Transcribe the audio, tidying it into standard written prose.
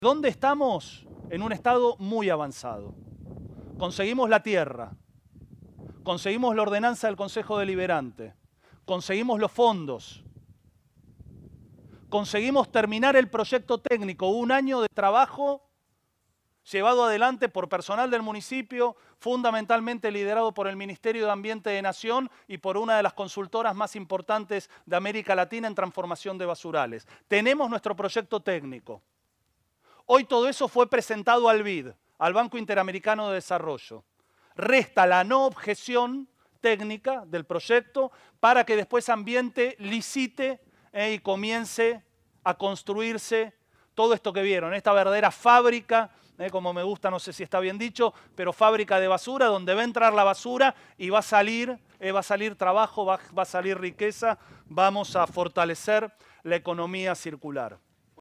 ¿Dónde estamos? En un estado muy avanzado. Conseguimos la tierra, conseguimos la ordenanza del Consejo Deliberante, conseguimos los fondos, conseguimos terminar el proyecto técnico, un año de trabajo llevado adelante por personal del municipio, fundamentalmente liderado por el Ministerio de Ambiente de Nación y por una de las consultoras más importantes de América Latina en transformación de basurales. Tenemos nuestro proyecto técnico. Hoy todo eso fue presentado al BID, al Banco Interamericano de Desarrollo. Resta la no objeción técnica del proyecto para que después Ambiente licite y comience a construirse todo esto que vieron, esta verdadera fábrica, como me gusta, no sé si está bien dicho, pero fábrica de basura, donde va a entrar la basura y va a salir trabajo, va a salir riqueza, vamos a fortalecer la economía circular.